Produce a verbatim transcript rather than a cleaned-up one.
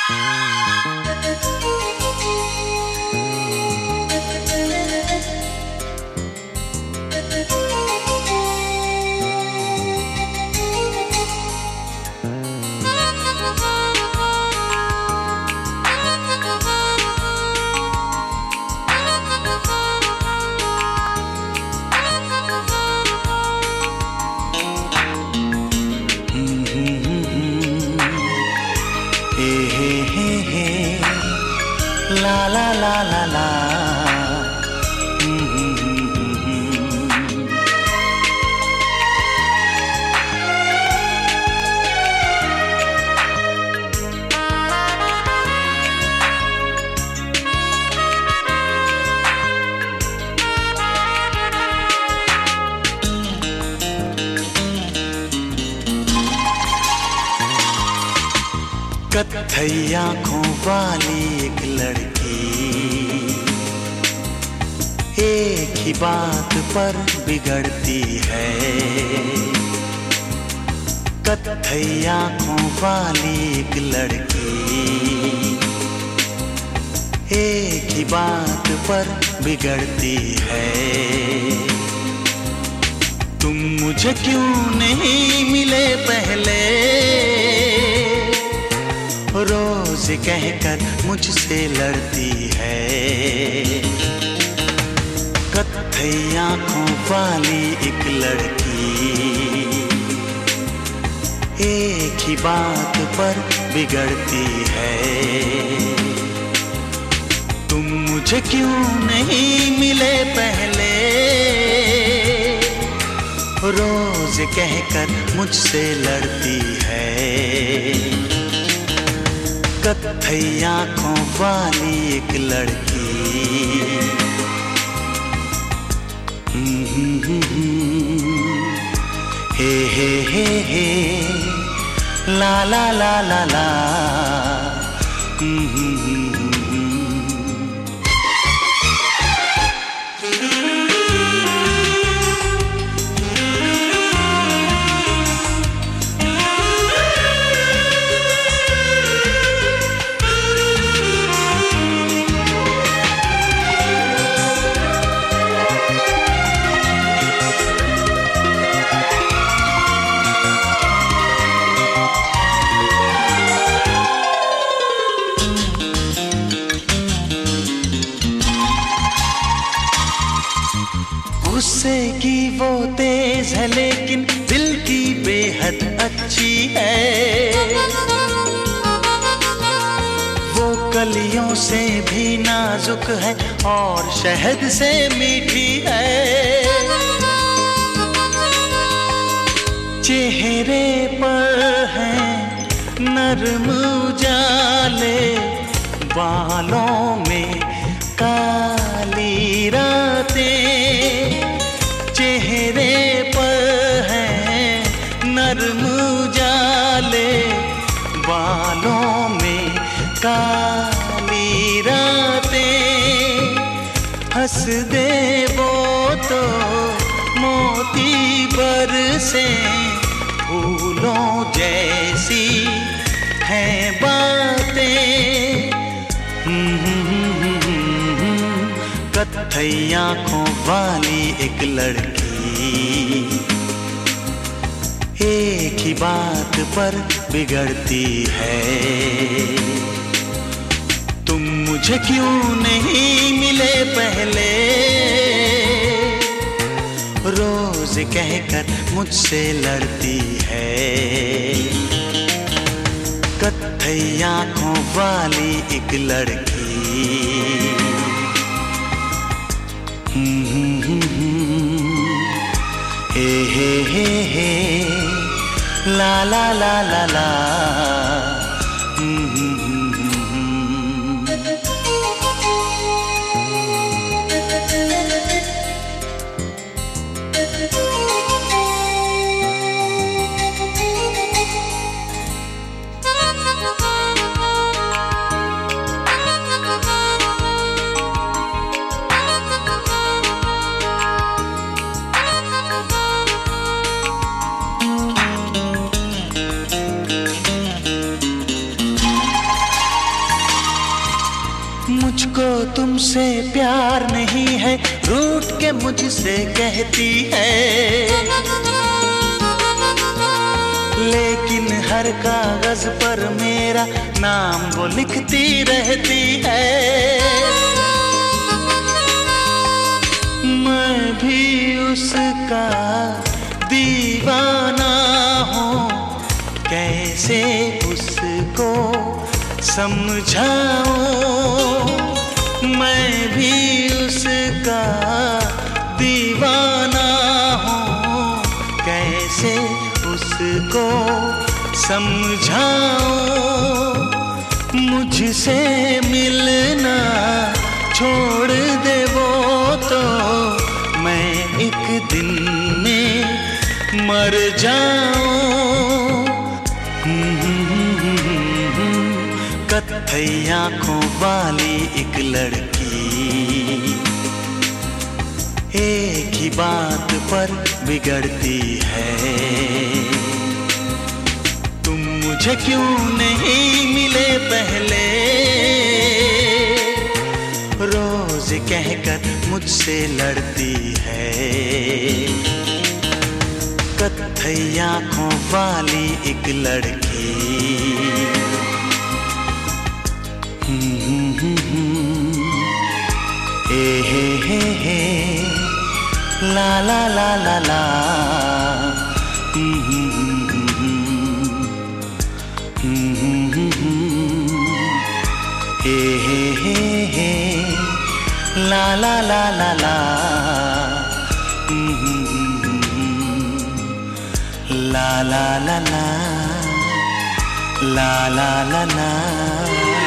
La la la la la. कत्थई आँखों वाली एक लड़की एक ही बात पर बिगड़ती है। कत्थई आँखों वाली एक लड़की एक ही बात पर बिगड़ती है। तुम मुझे क्यों नहीं मिले पहले, रोज कहकर मुझसे लड़ती है। कत्थई आँखों वाली एक लड़की एक ही बात पर बिगड़ती है। तुम मुझे क्यों नहीं मिले पहले, रोज कहकर मुझसे लड़ती है। कत्थई आँखों वाली एक लड़की। हे हे हे हे ला ला ला ला ला। गुस्से की वो तेज है लेकिन दिल की बेहद अच्छी है। वो कलियों से भी नाजुक है और शहद से मीठी है। चेहरे पर है नरम उजाले, बालों में काली रातें। चेहरे पर है नरम उजाले, बालों में काली रातें। हंस दे वो तो मोती बरसे, फूलों जैसी हैं बातें। कत्थई आँखों वाली एक लड़की एक ही बात पर बिगड़ती है। तुम मुझे क्यों नहीं मिले पहले, रोज कहकर मुझसे लड़ती है। कत्थई आँखों वाली एक लड़की। हे हे हे हे ला ला ला ला ला। तुमसे प्यार नहीं है, रूठ के मुझसे कहती है। लेकिन हर कागज पर मेरा नाम वो लिखती रहती है। मैं भी उसका दीवाना हूँ, कैसे उसको समझाऊं। मैं भी उसका दीवाना हूँ, कैसे उसको समझाऊं। मुझसे मिलना छोड़ दे वो तो मैं एक दिन में मर जाऊं। कत्थई आंखों वाली एक लड़की एक ही बात पर बिगड़ती है। तुम मुझे क्यों नहीं मिले पहले, रोज कहकर मुझसे लड़ती है। कत्थई आंखों वाली एक लड़की। ए हे हे हे ला ला ला ला ला। ए हे हे हे ला ला ला ला ला। ला ला ला ला ला ला ला ला।